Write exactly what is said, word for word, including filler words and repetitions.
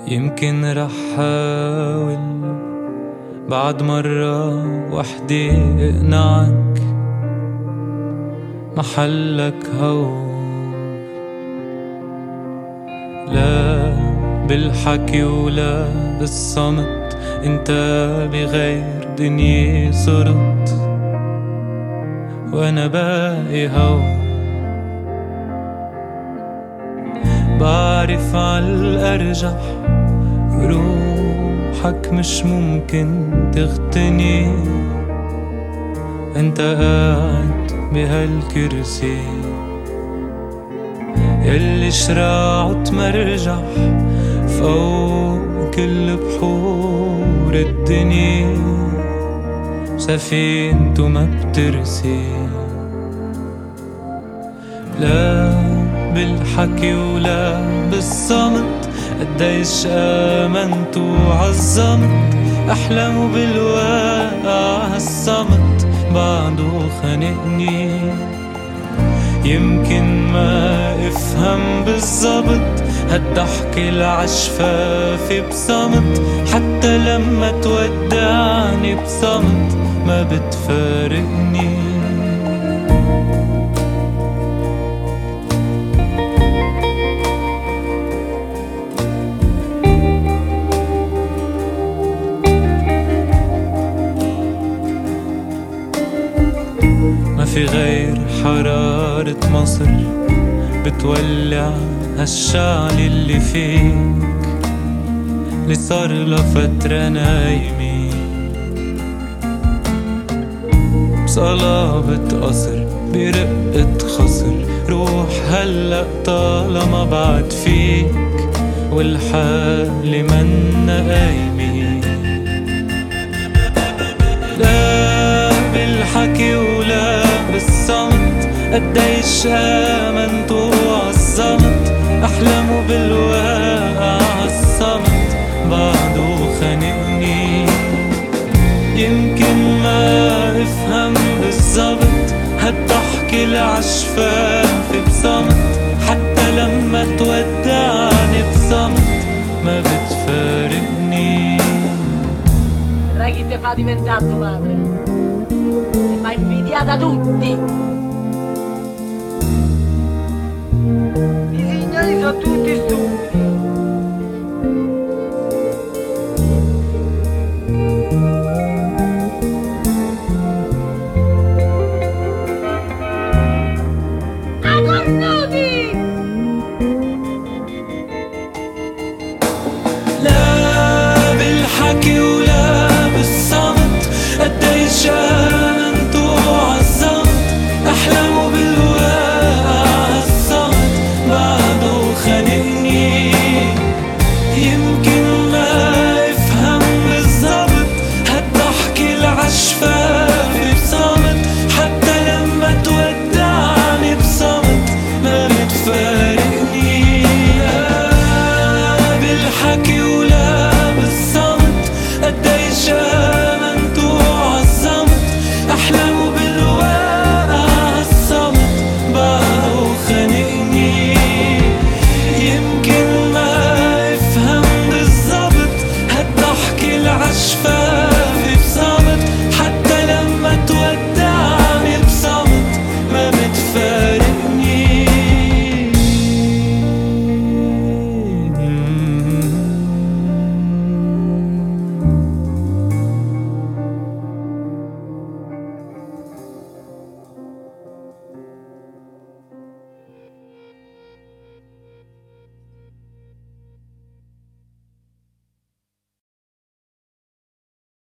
يمكن رح حاول بعد مرة وحدة اقنعك محلك هون، لا بالحكي ولا بالصمت، انت بغير دنيا صرت وانا باقي هون. بعرف عالأرجح روحك مش ممكن تغتني، انت قاعد بهالكرسي يلي شراعه تمرجح فوق كل بحور الدنيا، سفينته ما بترسي. لا بالحكي ولا بالصمت، قديش آمنت وعظمت أحلام بالواقع، هالصمت بعده خانقني. يمكن ما افهم بالضبط هالضحكة العشفافة بصمت، حتى لما تودعني بصمت ما بتفارقني. ما في غير حرارة مصر بتولع هالشعل اللي فيك، اللي صار لفترة نايمين بصلابة قصر برقة خصر. روح هلأ طالما بعد فيك والحالة منا قايمين. لا بالحكي ولا بالصمت، قديش آمنت وعظمت أحلامه بالواقع، هالصمت بعده خانقني. يمكن ما افهم بالضبط هالضحكة العشفافة بصمت، حتى لما تودعني بصمت ما بتفارقني. Chi ti fa diventare tua madre? Ti fa invidiata tutti. I signori sono tutti stupidi.